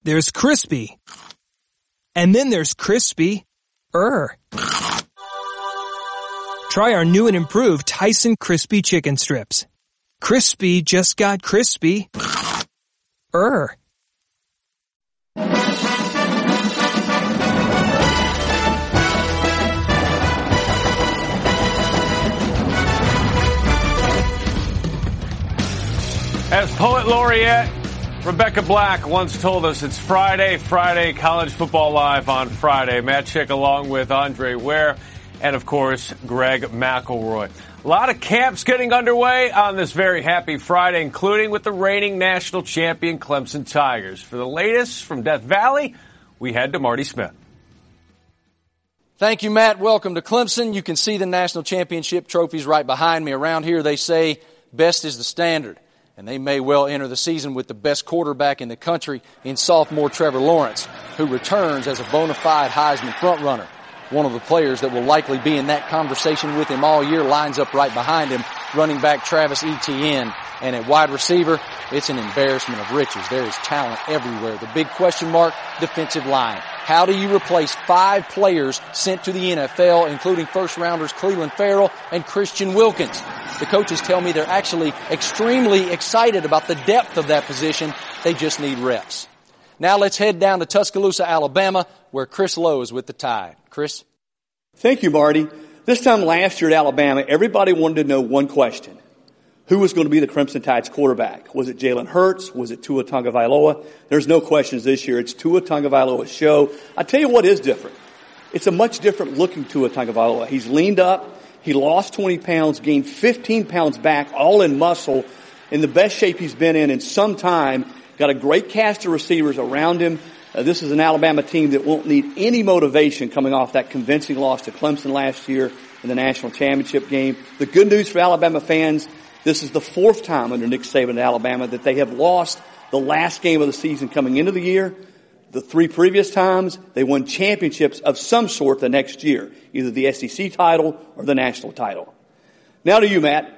There's crispy. And then there's crispy-er. Try our new and improved Tyson Crispy Chicken Strips. Crispy just got crispy-er. As Poet Laureate Rebecca Black once told us, it's Friday, College Football Live on Friday. Matt Chick along with Andre Ware and, of course, Greg McElroy. A lot of camps getting underway on this very happy Friday, including with the reigning national champion Clemson Tigers. For the latest from Death Valley, we head to Marty Smith. Thank you, Matt. Welcome to Clemson. You can see the national championship trophies right behind me. Around here, they say best is the standard. And they may well enter the season with the best quarterback in the country in sophomore Trevor Lawrence, who returns as a bona fide Heisman frontrunner. One of the players that will likely be in that conversation with him all year lines up right behind him, running back Travis Etienne. And at wide receiver, it's an embarrassment of riches. There is talent everywhere. The big question mark, defensive line. How do you replace 5 players sent to the NFL, including first-rounders Cleveland Farrell and Christian Wilkins? The coaches tell me they're actually extremely excited about the depth of that position. They just need reps. Now let's head down to Tuscaloosa, Alabama, where Chris Lowe is with the Tide. Chris? Thank you, Marty. This time last year at Alabama, everybody wanted to know one question. Who was going to be the Crimson Tide's quarterback? Was it Jalen Hurts? Was it Tua Tagovailoa? There's no questions this year. It's Tua Tagovailoa's show. I tell you what is different. It's a much different looking Tua Tagovailoa. He's leaned up. He lost 20 pounds, gained 15 pounds back, all in muscle, in the best shape he's been in some time. Got a great cast of receivers around him. This is an Alabama team that won't need any motivation coming off that convincing loss to Clemson last year in the national championship game. The good news for Alabama fans, this is the 4th time under Nick Saban at Alabama that they have lost the last game of the season coming into the year. The 3 previous times, they won championships of some sort the next year, either the SEC title or the national title. Now to you, Matt.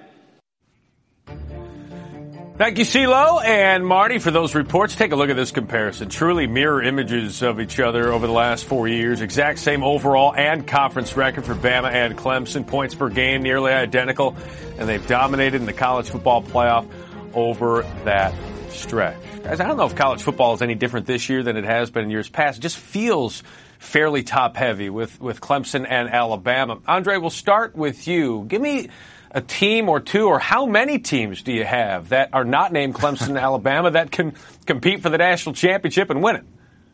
Thank you, CeeLo and Marty, for those reports. Take a look at this comparison. Truly mirror images of each other over the last 4 years. Exact same overall and conference record for Bama and Clemson. Points per game nearly identical, and they've dominated in the college football playoff over that stretch. Guys, I don't know if college football is any different this year than it has been in years past. It just feels fairly top-heavy with Clemson and Alabama. Andre, we'll start with you. Give me a team or two, or how many teams do you have that are not named Clemson and Alabama that can compete for the national championship and win it?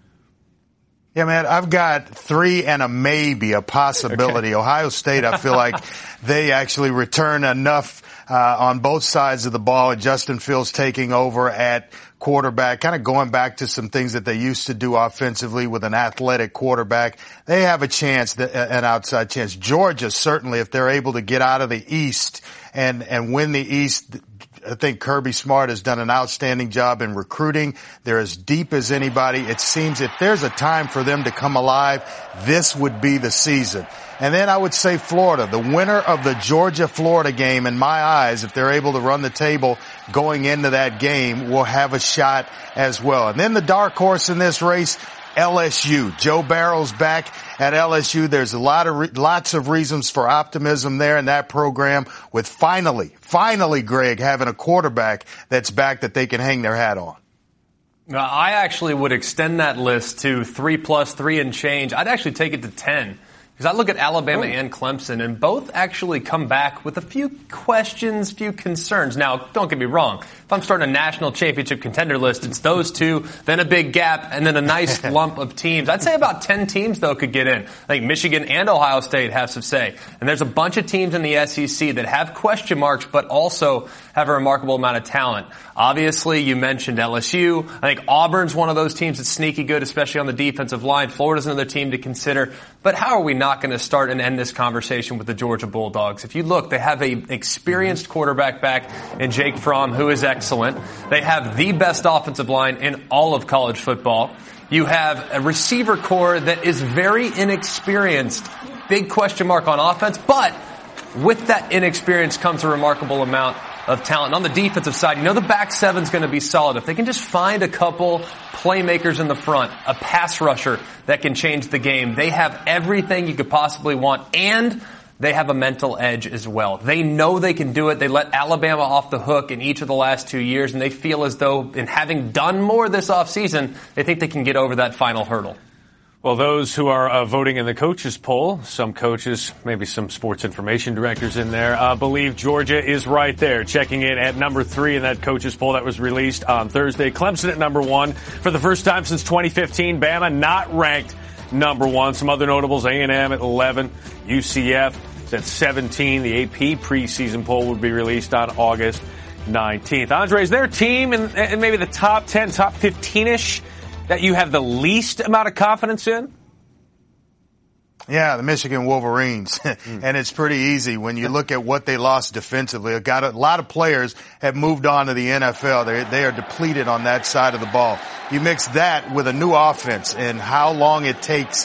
Yeah, man, I've got 3 and a maybe, a possibility. Okay. Ohio State, I feel like they actually return enough on both sides of the ball, and Justin Fields taking over at quarterback, kind of going back to some things that they used to do offensively with an athletic quarterback. They have a chance, an outside chance. Georgia, certainly, if they're able to get out of the East and win the East, I think Kirby Smart has done an outstanding job in recruiting. They're as deep as anybody. It seems if there's a time for them to come alive, this would be the season. And then I would say Florida, the winner of the Georgia-Florida game, in my eyes, if they're able to run the table going into that game, will have a shot as well. And then the dark horse in this race, LSU. Joe Barrow's back at LSU. There's lots of reasons for optimism there in that program, with finally, Greg, having a quarterback that's back that they can hang their hat on. I actually would extend that list to 3+3 and change. I'd actually take it to 10. Because I look at Alabama and Clemson, and both actually come back with a few questions, few concerns. Now, don't get me wrong. If I'm starting a national championship contender list, it's those two, then a big gap, and then a nice lump of teams. I'd say about 10 teams, though, could get in. I think Michigan and Ohio State have some say. And there's a bunch of teams in the SEC that have question marks, but also have a remarkable amount of talent. Obviously, you mentioned LSU. I think Auburn's one of those teams that's sneaky good, especially on the defensive line. Florida's another team to consider. But how are we not going to start and end this conversation with the Georgia Bulldogs? If you look, they have an experienced quarterback back in Jake Fromm, who is excellent. They have the best offensive line in all of college football. You have a receiver core that is very inexperienced. Big question mark on offense, but with that inexperience comes a remarkable amount of talent. And on the defensive side, you know the back seven's going to be solid. If they can just find a couple playmakers in the front, a pass rusher that can change the game, they have everything you could possibly want, and they have a mental edge as well. They know they can do it. They let Alabama off the hook in each of the last 2 years, and they feel as though, in having done more this offseason, they think they can get over that final hurdle. Well, those who are voting in the coaches poll, some coaches, maybe some sports information directors in there, believe Georgia is right there, checking in at number 3 in that coaches poll that was released on Thursday. Clemson at number 1 for the first time since 2015. Bama not ranked number 1. Some other notables, A&M at 11, UCF is at 17. The AP preseason poll would be released on August 19th. Andre, is there a team in maybe the top 10, top 15-ish that you have the least amount of confidence in? Yeah, the Michigan Wolverines. And it's pretty easy when you look at what they lost defensively. A lot of players have moved on to the NFL. They are depleted on that side of the ball. You mix that with a new offense and how long it takes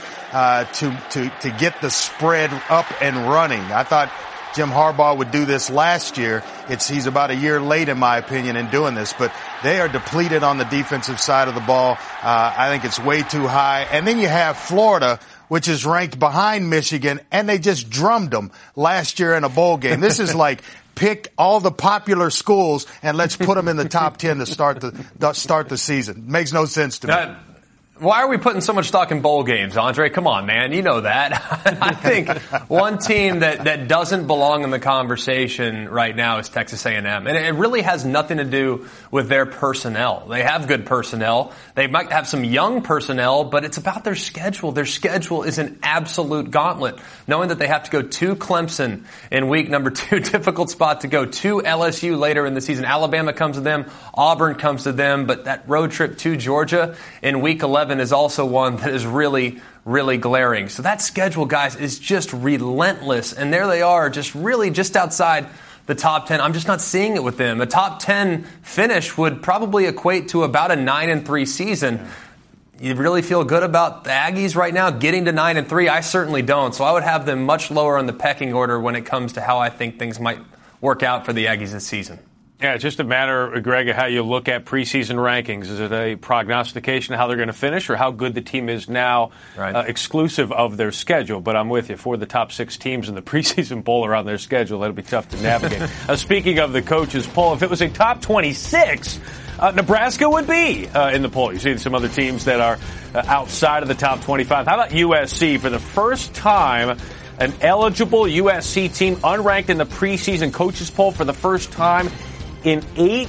to get the spread up and running. I thought Jim Harbaugh would do this last year. He's about a year late, in my opinion, in doing this, but they are depleted on the defensive side of the ball. I think it's way too high. And then you have Florida, which is ranked behind Michigan, and they just drummed them last year in a bowl game. This is like pick all the popular schools and let's put them in the top 10 to start the season. Makes no sense to me. Why are we putting so much stock in bowl games, Andre? Come on, man. You know that. I think one team that doesn't belong in the conversation right now is Texas A&M. And it really has nothing to do with their personnel. They have good personnel. They might have some young personnel, but it's about their schedule. Their schedule is an absolute gauntlet. Knowing that they have to go to Clemson in week number 2, difficult spot to go, to LSU later in the season. Alabama comes to them. Auburn comes to them. But that road trip to Georgia in week 11 is also one that is really, really glaring. So that schedule, guys, is just relentless. And there they are, just outside the top 10. I'm just not seeing it with them. A top 10 finish would probably equate to about a 9-3 season. You really feel good about the Aggies right now getting to 9-3? I certainly don't. So I would have them much lower on the pecking order when it comes to how I think things might work out for the Aggies this season. Yeah, it's just a matter, Greg, of how you look at preseason rankings. Is it a prognostication of how they're going to finish or how good the team is now, exclusive of their schedule? But I'm with you. 4 of the top 6 teams in the preseason poll are on their schedule. That'll be tough to navigate. Speaking of the coaches' poll, if it was a top 26, Nebraska would be in the poll. You see some other teams that are outside of the top 25. How about USC? For the first time, an eligible USC team unranked in the preseason coaches' poll for the first time in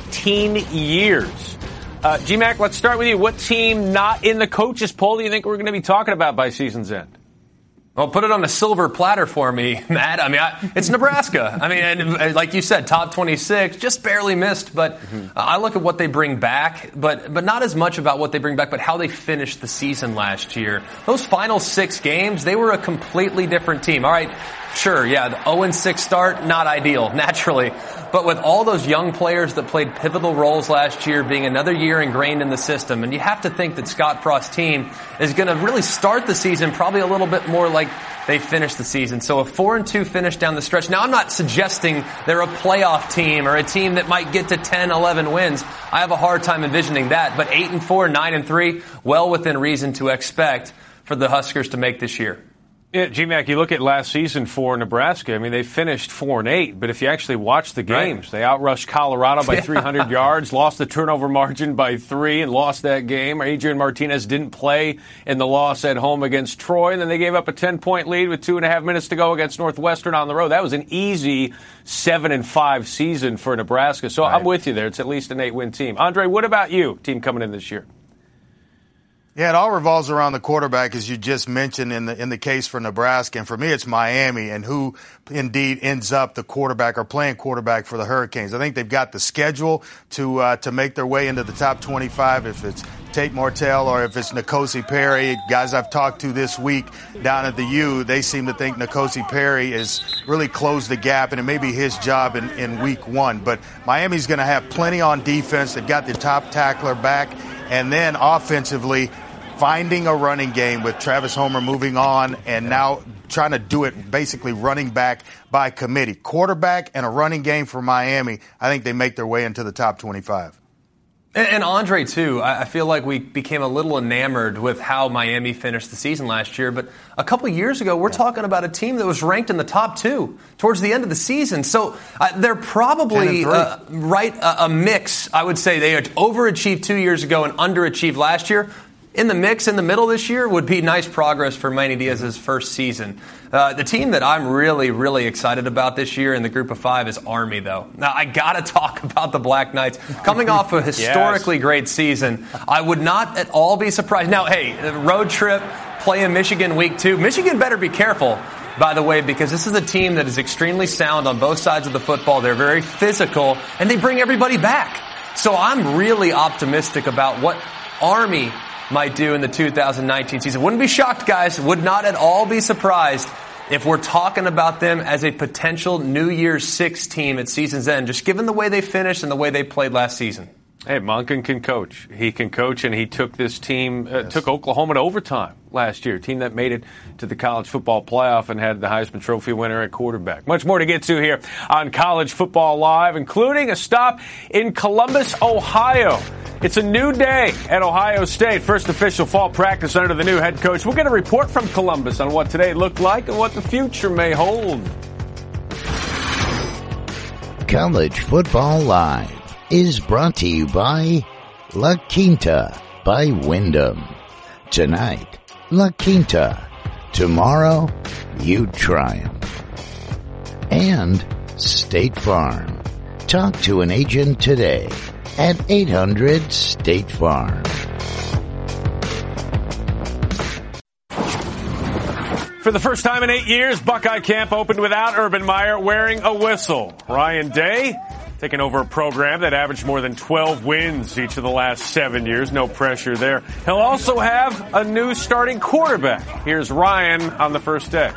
18 years. G-Mac, let's start with you. What team not in the coaches poll do you think we're going to be talking about by season's end? Well, put it on a silver platter for me, Matt. I mean, it's Nebraska. I mean, and like you said, top 26, just barely missed. But I look at what they bring back, but not as much about what they bring back, but how they finished the season last year. Those final 6 games, they were a completely different team. All right, sure, yeah, the 0-6 start, not ideal, naturally. But with all those young players that played pivotal roles last year, being another year ingrained in the system, and you have to think that Scott Frost's team is going to really start the season probably a little bit more like they finished the season. So a 4-2 finish down the stretch. Now, I'm not suggesting they're a playoff team or a team that might get to 10, 11 wins. I have a hard time envisioning that. But 8-4, 9-3, well within reason to expect for the Huskers to make this year. Yeah, G-Mac, you look at last season for Nebraska. I mean, they finished 4-8, but if you actually watch the games, they outrushed Colorado by 300 yards, lost the turnover margin by 3, and lost that game. Adrian Martinez didn't play in the loss at home against Troy, and then they gave up a 10-point lead with 2.5 minutes to go against Northwestern on the road. That was an easy 7-5 season for Nebraska. So I'm with you there. It's at least an 8-win team. Andre, what about you, team coming in this year? Yeah, it all revolves around the quarterback, as you just mentioned in the case for Nebraska. And for me, it's Miami and who indeed ends up the quarterback or playing quarterback for the Hurricanes. I think they've got the schedule to make their way into the top 25. If it's Tate Martell or if it's N'Kosi Perry, guys I've talked to this week down at the U, they seem to think N'Kosi Perry is really closed the gap, and it may be his job in week 1. But Miami's going to have plenty on defense. They've got the top tackler back. And then offensively, finding a running game with Travis Homer moving on and now trying to do it basically running back by committee. Quarterback and a running game for Miami, I think they make their way into the top 25. And Andre, too, I feel like we became a little enamored with how Miami finished the season last year. But a couple years ago, we're talking about a team that was ranked in the top 2 towards the end of the season. So they're probably a mix. I would say they overachieved 2 years ago and underachieved last year. In the mix in the middle this year would be nice progress for Manny Diaz's first season. The team that I'm really, really excited about this year in the group of 5 is Army, though. Now, I got to talk about the Black Knights. Coming off a historically great season, I would not at all be surprised. Now, hey, road trip, playing Michigan week 2. Michigan better be careful, by the way, because this is a team that is extremely sound on both sides of the football. They're very physical, and they bring everybody back. So I'm really optimistic about what Army might do in the 2019 season. Wouldn't be shocked, guys. Would not at all be surprised if we're talking about them as a potential New Year's 6 team at season's end, just given the way they finished and the way they played last season. Hey, Monken can coach. He can coach, and he took this team, took Oklahoma to overtime last year, a team that made it to the college football playoff and had the Heisman Trophy winner at quarterback. Much more to get to here on College Football Live, including a stop in Columbus, Ohio. It's a new day at Ohio State. First official fall practice under the new head coach. We'll get a report from Columbus on what today looked like and what the future may hold. College Football Live is brought to you by La Quinta by Wyndham. Tonight, La Quinta. Tomorrow, you triumph. And State Farm. Talk to an agent today at 800-STATE-FARM. For the first time in 8 years, Buckeye Camp opened without Urban Meyer wearing a whistle. Ryan Day taking over a program that averaged more than 12 wins each of the last 7 years. No pressure there. He'll also have a new starting quarterback. Here's Ryan on the first day.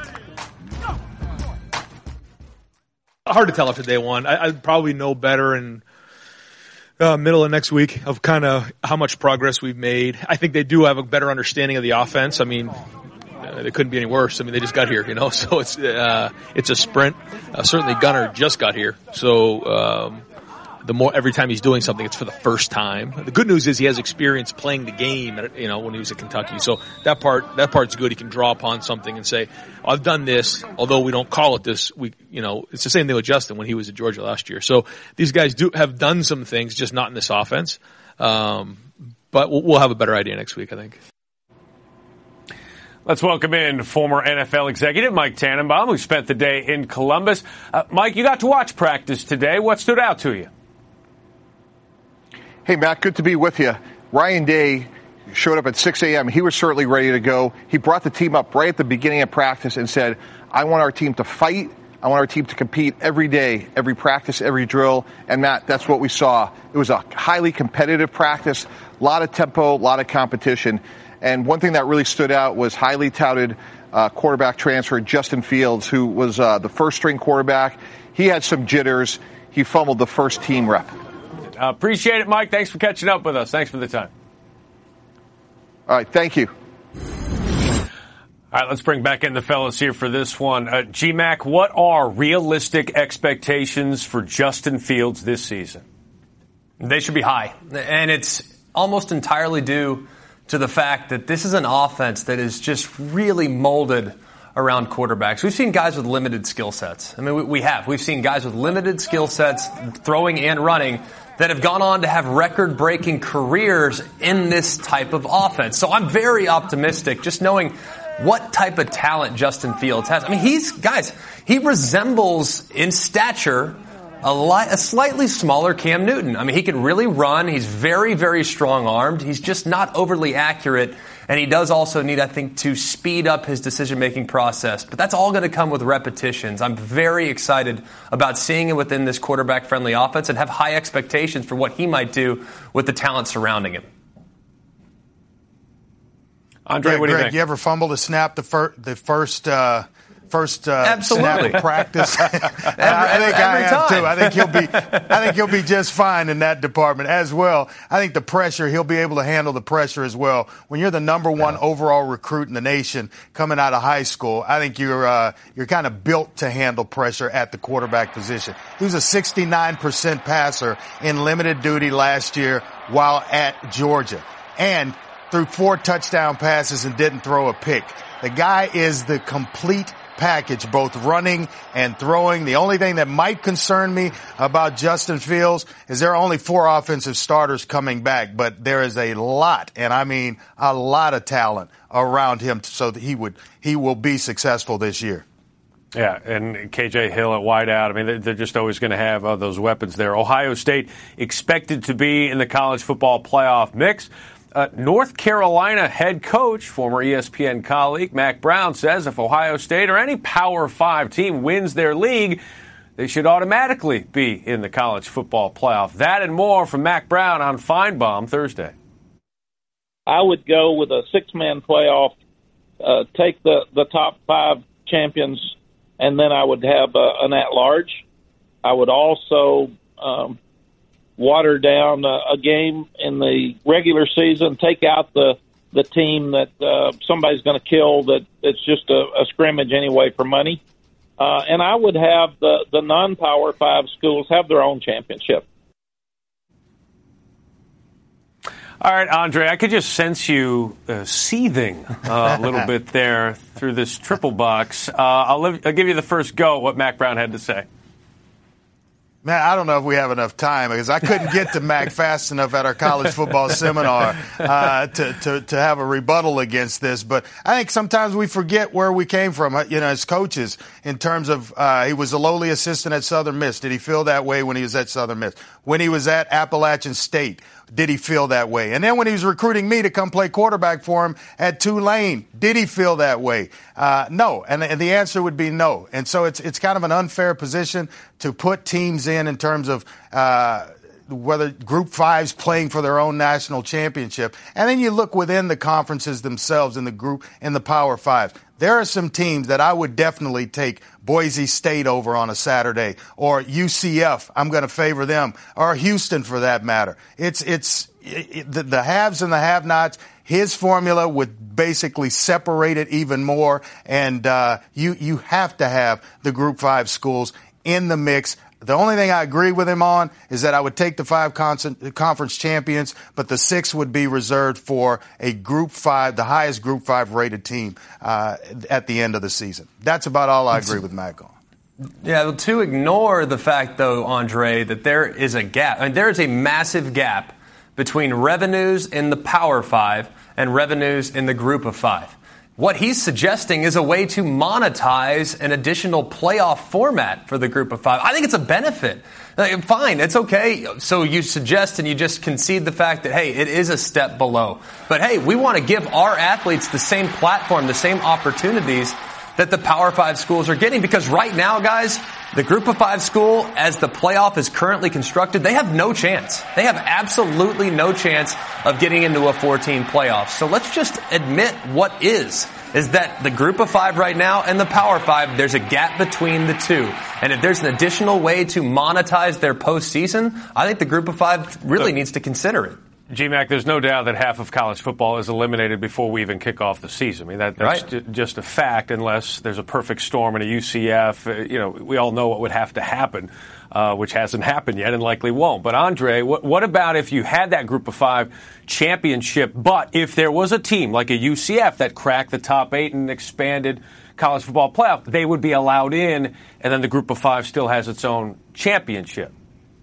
Hard to tell after day one. I'd probably know better in middle of next week of kind of how much progress we've made. I think they do have a better understanding of the offense. I mean, it couldn't be any worse. I mean, they just got here, so it's a sprint. Certainly Gunnar just got here. So, every time he's doing something, it's for the first time. The good news is he has experience playing the game, when he was at Kentucky. So that part's good. He can draw upon something and say, I've done this, although we don't call it this. It's the same thing with Justin when he was at Georgia last year. So these guys have done some things, just not in this offense. But we'll have a better idea next week, I think. Let's welcome in former NFL executive Mike Tannenbaum, who spent the day in Columbus. Mike, you got to watch practice today. What stood out to you? Hey, Matt, good to be with you. Ryan Day showed up at 6 a.m. He was certainly ready to go. He brought the team up right at the beginning of practice and said, I want our team to fight. I want our team to compete every day, every practice, every drill. And, Matt, that's what we saw. It was a highly competitive practice, a lot of tempo, a lot of competition. And one thing that really stood out was highly touted quarterback transfer Justin Fields, who was the first-string quarterback. He had some jitters. He fumbled the first team rep. Appreciate it, Mike. Thanks for catching up with us. Thanks for the time. All right, thank you. All right, let's bring back in the fellas here for this one. G-Mac, what are realistic expectations for Justin Fields this season? They should be high, and it's almost entirely due to the fact that this is an offense that is just really molded around quarterbacks. We've seen guys with limited skill sets. I mean, we've seen guys with limited skill sets, throwing and running, that have gone on to have record-breaking careers in this type of offense. So I'm very optimistic just knowing what type of talent Justin Fields has. I mean, he resembles in stature a slightly smaller Cam Newton. I mean, he can really run. He's very, very strong-armed. He's just not overly accurate. And he does also need, I think, to speed up his decision-making process. But that's all going to come with repetitions. I'm very excited about seeing him within this quarterback-friendly offense and have high expectations for what he might do with the talent surrounding him. Andre, what do you Greg, think? you ever fumbled a snap the first Absolutely. snap of practice. I think every I have time. too. I think he'll be just fine in that department as well. I think the pressure, he'll be able to handle the pressure as well. When you're the number one overall recruit in the nation coming out of high school, I think you're kind of built to handle pressure at the quarterback position. He was a 69% passer in limited duty last year while at Georgia, and threw 4 touchdown passes and didn't throw a pick. The guy is the complete package, both running and throwing. The only thing that might concern me about Justin Fields is there are only 4 offensive starters coming back, but there is a lot, and I mean a lot of talent around him so that he will be successful this year. Yeah, and KJ Hill at wideout. I mean, they're just always going to have those weapons there. Ohio State expected to be in the college football playoff mix. North Carolina head coach, former ESPN colleague Mack Brown, says if Ohio State or any Power 5 team wins their league, they should automatically be in the college football playoff. That and more from Mack Brown on Feinbaum Thursday. I would go with a 6-man playoff, take the top 5 champions, and then I would have an at-large. I would also water down a game in the regular season, take out the team that somebody's going to kill that's just a scrimmage anyway for money. And I would have the non-Power 5 schools have their own championship. All right, Andre, I could just sense you seething a little bit there through this triple box. I'll give you the first go at what Mack Brown had to say. Man, I don't know if we have enough time because I couldn't get to Mac fast enough at our college football seminar to have a rebuttal against this. But I think sometimes we forget where we came from, as coaches in terms of he was a lowly assistant at Southern Miss. Did he feel that way when he was at Southern Miss? When he was at Appalachian State, did he feel that way? And then when he was recruiting me to come play quarterback for him at Tulane, did he feel that way? No. And the answer would be no. And so it's kind of an unfair position to put teams in terms of whether Group 5's playing for their own national championship. And then you look within the conferences themselves in the Power 5. There are some teams that I would definitely take Boise State over on a Saturday, or UCF. I'm going to favor them, or Houston for that matter. It's the haves and the have-nots. His formula would basically separate it even more, and you have to have the Group 5 schools in the mix. The only thing I agree with him on is that I would take the 5 conference champions, but the 6 would be reserved for a Group 5, the highest Group 5 rated team at the end of the season. That's about all I agree with Mac on. Yeah, to ignore the fact, though, Andre, that there is a gap. I mean, there is a massive gap between revenues in the Power 5 and revenues in the Group of 5. What he's suggesting is a way to monetize an additional playoff format for the Group of 5. I think it's a benefit. Fine, it's okay. So you suggest and you just concede the fact that, hey, it is a step below. But, hey, we want to give our athletes the same platform, the same opportunities that the Power 5 schools are getting. Because right now, guys, the Group of 5 school, as the playoff is currently constructed, they have no chance. They have absolutely no chance of getting into a 14 playoff. So let's just admit what is that the Group of 5 right now and the Power 5, there's a gap between the two. And if there's an additional way to monetize their postseason, I think the Group of 5 really needs to consider it. G-Mac, there's no doubt that half of college football is eliminated before we even kick off the season. I mean, that's right. Just a fact, unless there's a perfect storm in a UCF. We all know what would have to happen, which hasn't happened yet and likely won't. But, Andre, what about if you had that Group of 5 championship, but if there was a team like a UCF that cracked the top 8 and expanded college football playoff, they would be allowed in, and then the Group of 5 still has its own championship?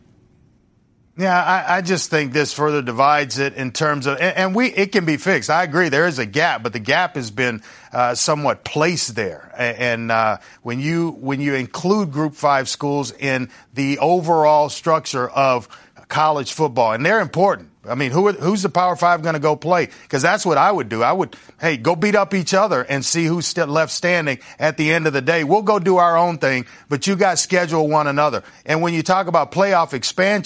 Yeah, I just think this further divides it in terms of, it can be fixed. I agree there is a gap, but the gap has been somewhat placed there. And when you include Group 5 schools in the overall structure of college football, and they're important. I mean, who's the Power 5 going to go play? Because that's what I would do. I would, go beat up each other and see who's still left standing at the end of the day. We'll go do our own thing, but you guys schedule one another. And when you talk about playoff expansion,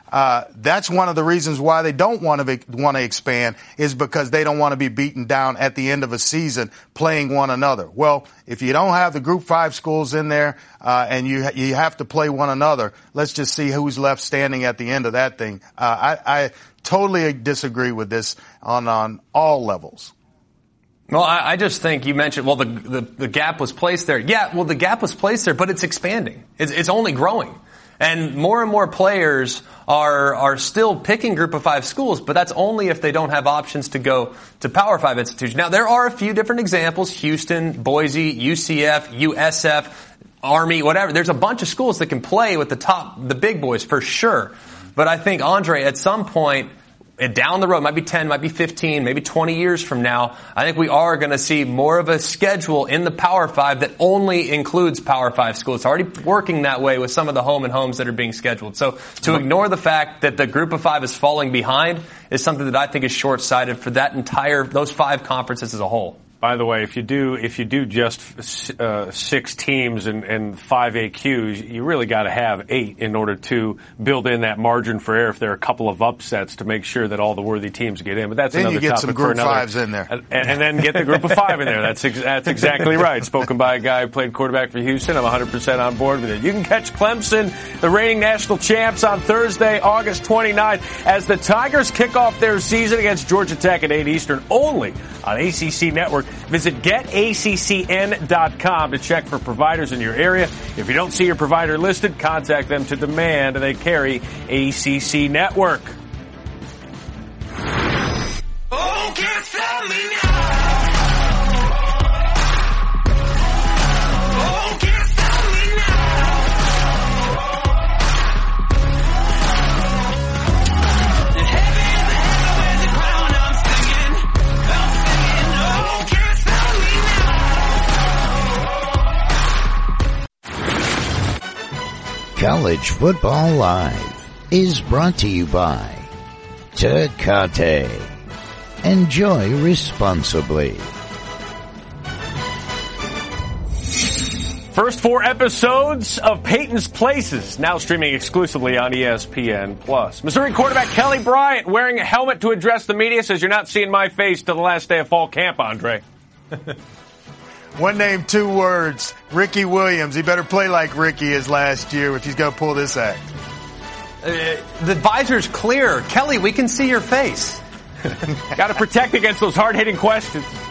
That's one of the reasons why they don't want to expand, is because they don't want to be beaten down at the end of a season playing one another. Well, if you don't have the Group 5 schools in there and you have to play one another, let's just see who's left standing at the end of that thing. I totally disagree with this on all levels. Well, I just think you mentioned, well, the gap was placed there. Yeah, well, the gap was placed there, but it's expanding. It's only growing. And more players are still picking Group of 5 schools, but that's only if they don't have options to go to Power 5 institutions. Now, there are a few different examples: Houston, Boise, UCF, USF, Army, whatever. There's a bunch of schools that can play with the big boys for sure. But I think, Andre, at some point, down the road, might be 10, might be 15, maybe 20 years from now, I think we are going to see more of a schedule in the Power 5 that only includes Power 5 schools. It's already working that way with some of the home and homes that are being scheduled. So to ignore the fact that the Group of 5 is falling behind is something that I think is short-sighted for those 5 conferences as a whole. By the way, if you do just 6 teams and 5 AQs, you really got to have 8 in order to build in that margin for error if there are a couple of upsets to make sure that all the worthy teams get in. But that's then another you get topic some Group for another. 5s in there, and then get the Group of 5 in there. That's exactly right. Spoken by a guy who played quarterback for Houston. I'm 100% on board with it. You can catch Clemson, the reigning national champs, on Thursday, August 29th, as the Tigers kick off their season against Georgia Tech at 8 Eastern, only on ACC Network. Visit getaccn.com to check for providers in your area. If you don't see your provider listed, contact them to demand they carry ACC Network. Oh, can't stop me now. Oh, can't stop me now. The heavy is the hell with the crown I'm singing. Oh, can't stop me now. College Football Live is brought to you by Tecate. Enjoy responsibly. First 4 episodes of Peyton's Places, now streaming exclusively on ESPN+. Missouri quarterback Kelly Bryant wearing a helmet to address the media says, "You're not seeing my face till the last day of fall camp, Andre." One name, 2 words. Ricky Williams. He better play like Ricky is last year if he's going to pull this act. The visor's clear. Kelly, we can see your face. Got to protect against those hard-hitting questions.